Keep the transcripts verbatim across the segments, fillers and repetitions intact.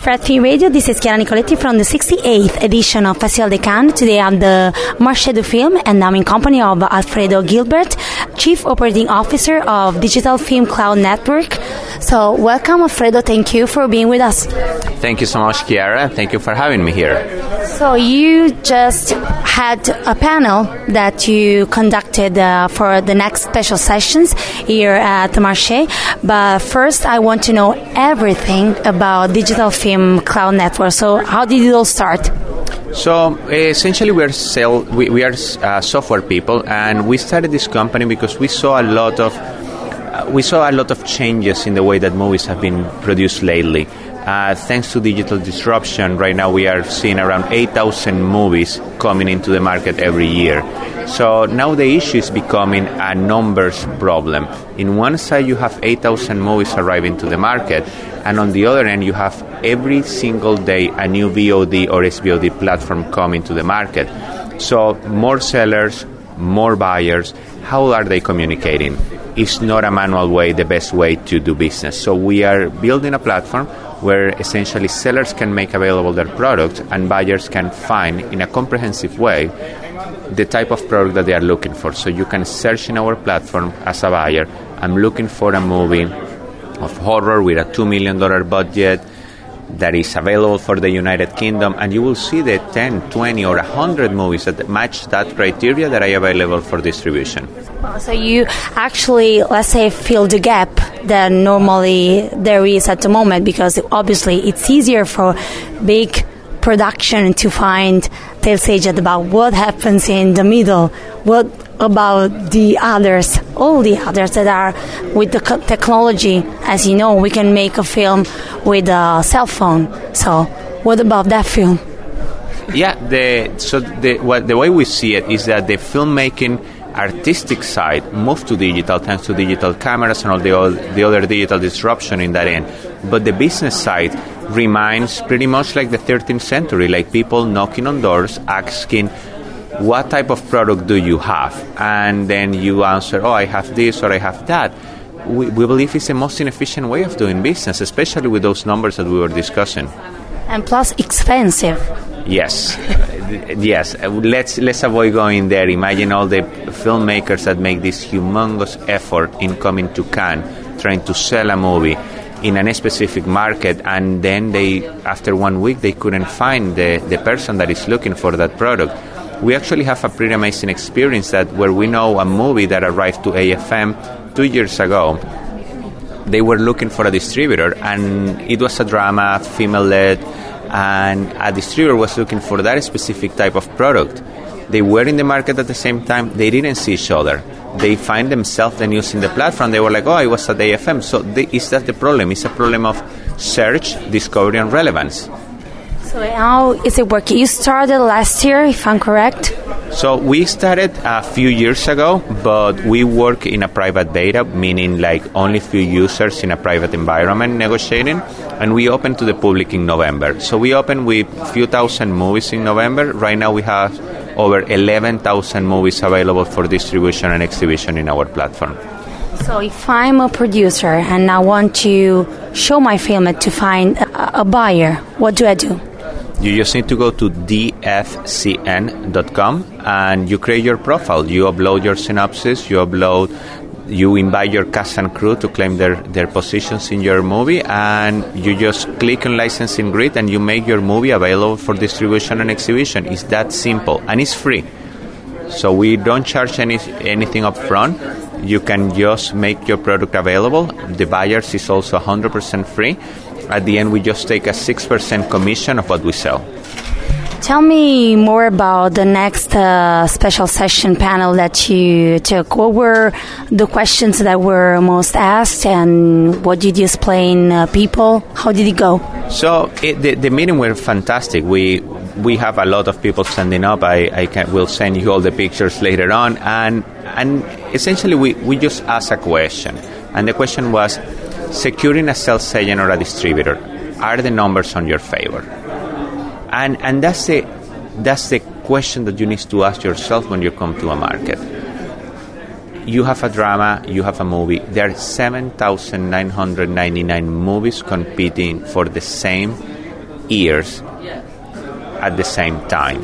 Fred Film Radio, this is Chiara Nicoletti from the sixty-eighth edition of Festival de Cannes. Today I'm the Marché du Film and I'm in company of Alfredo Gilbert, Chief Operating Officer of Digital Film Cloud Network. So welcome, Alfredo. Thank you for being with us. Thank you so much, Chiara. Thank you for having me here. So you just had a panel that you conducted uh, for the next special sessions here at the Marché. But first I want to know everything about Digital Film Cloud Network. So how did it all start? So essentially we are sell, we, we are uh, software people, and we started this company because we saw a lot of uh, we saw a lot of changes in the way that movies have been produced lately. Uh, thanks to digital disruption, right now we are seeing around eight thousand movies coming into the market every year. So now the issue is becoming a numbers problem. In one side you have eight thousand movies arriving to the market, and on the other end you have every single day a new V O D or S V O D platform coming to the market. So more sellers, more buyers, how are they communicating? It's not a manual way, the best way to do business. So we are building a platform where essentially sellers can make available their product and buyers can find in a comprehensive way the type of product that they are looking for. So you can search in our platform as a buyer, I'm looking for a movie of horror with a two million dollars budget that is available for the United Kingdom, and you will see the ten, twenty or one hundred movies that match that criteria that are available for distribution. So you actually, let's say, fill the gap that normally there is at the moment, because obviously it's easier for big production to find tales agent about what happens in the middle, what about the others, all the others that are with the technology. As you know, we can make a film with a cell phone. So what about that film? Yeah, the so the what, the way we see it is that the filmmaking artistic side moved to digital thanks to digital cameras and all the, all the other digital disruption in that end. But the business side remains pretty much like the thirteenth century, like people knocking on doors asking, what type of product do you have? And then you answer, oh, I have this or I have that. We, we believe it's the most inefficient way of doing business, especially with those numbers that we were discussing. And plus expensive. Yes, yes. Let's let's avoid going there. Imagine all the filmmakers that make this humongous effort in coming to Cannes, trying to sell a movie in a specific market, and then they, after one week, they couldn't find the, the person that is looking for that product. We actually have a pretty amazing experience that where we know a movie that arrived to A F M two years ago. They were looking for a distributor, and it was a drama, female-led, and a distributor was looking for that specific type of product. They were in the market at the same time. They didn't see each other. They find themselves then using the platform. They were like, oh, I was at A F M. So they, is that the problem? It's a problem of search, discovery, and relevance. So how is it working? You started last year, if I'm correct? So we started a few years ago, but we work in a private beta, meaning like only few users in a private environment negotiating, and we opened to the public in November. So we opened with a few thousand movies in November. Right now we have over eleven thousand movies available for distribution and exhibition in our platform. So if I'm a producer and I want to show my film to find a, a buyer, what do I do? You just need to go to d f c n dot com and you create your profile. You upload your synopsis, you upload, you invite your cast and crew to claim their, their positions in your movie, and you just click on licensing grid and you make your movie available for distribution and exhibition. It's that simple, and it's free. So we don't charge any anything up front. You can just make your product available. The buyers is also one hundred percent free. At the end, we just take a six percent commission of what we sell. Tell me more about the next uh, special session panel that you took. What were the questions that were most asked, and what did you explain uh, people? How did it go? So it, the, the meeting were fantastic. We we have a lot of people standing up. I, I can, will send you all the pictures later on. And and essentially, we, we just asked a question. And the question was, securing a sales agent or a distributor, are the numbers on your favor? And and that's the that's the question that you need to ask yourself when you come to a market. You have a drama, you have a movie. There are seven thousand nine hundred ninety-nine movies competing for the same ears at the same time.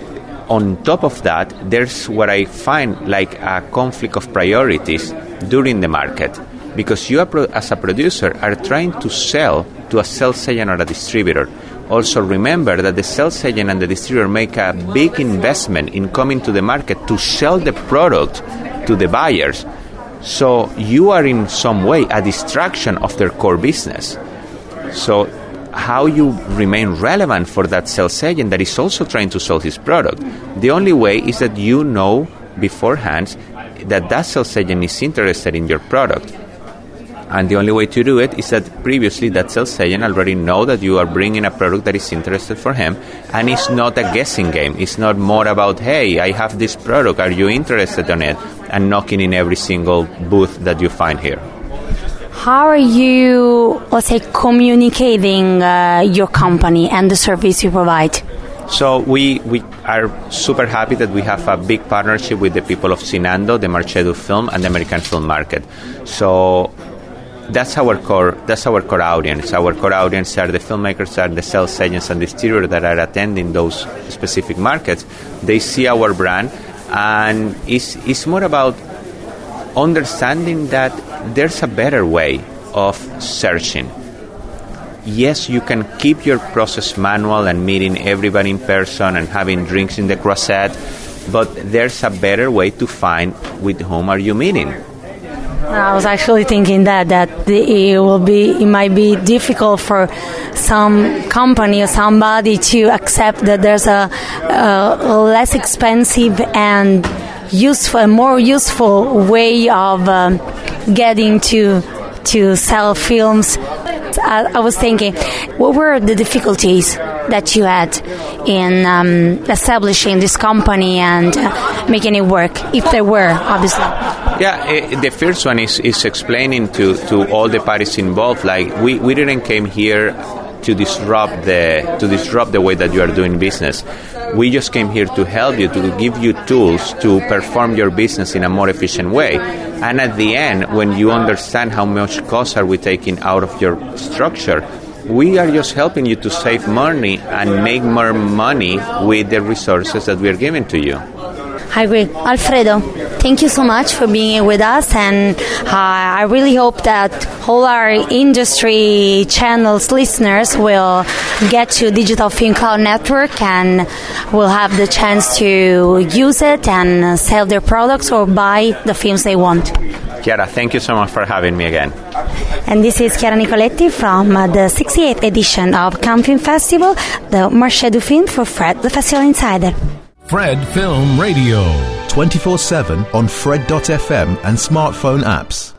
On top of that, there's what I find like a conflict of priorities during the market, because you, are pro- as a producer, are trying to sell to a sales agent or a distributor. Also remember that the sales agent and the distributor make a big investment in coming to the market to sell the product to the buyers. So you are in some way a distraction of their core business. So how you remain relevant for that sales agent that is also trying to sell his product? The only way is that you know beforehand that that sales agent is interested in your product. And the only way to do it is that previously that sales agent already know that you are bringing a product that is interested for him, and it's not a guessing game. It's not more about, hey, I have this product, are you interested in it? And knocking in every single booth that you find here. How are you, let's say, communicating uh, your company and the service you provide? So we, we are super happy that we have a big partnership with the people of Cinando, the Marché du Film, and the American film market. So that's our core. That's our core audience. Our core audience are the filmmakers, are the sales agents and distributors that are attending those specific markets. They see our brand, and it's it's more about understanding that there's a better way of searching. Yes, you can keep your process manual and meeting everybody in person and having drinks in the Croisette, but there's a better way to find with whom are you meeting. I was actually thinking that that it will be, it might be difficult for some company or somebody to accept that there's a, a less expensive and useful, more useful way of um, getting to to sell films. I, I was thinking, what were the difficulties that you had in um, establishing this company and uh, making it work, if there were, obviously? Yeah, uh, the first one is, is explaining to, to all the parties involved, like, we, we didn't came here to disrupt the to disrupt the way that you are doing business. We just came here to help you, to give you tools to perform your business in a more efficient way. And at the end, when you understand how much cost are we taking out of your structure, we are just helping you to save money and make more money with the resources that we are giving to you. I agree. Alfredo, thank you so much for being here with us, and uh, I really hope that all our industry channels listeners will get to Digital Film Cloud Network and will have the chance to use it and sell their products or buy the films they want. Chiara, thank you so much for having me again. And this is Chiara Nicoletti from uh, the sixty-eighth edition of Cannes Film Festival, the Marché du Film for Fred, the Festival Insider. Fred Film Radio. twenty-four seven on Fred dot f m and smartphone apps.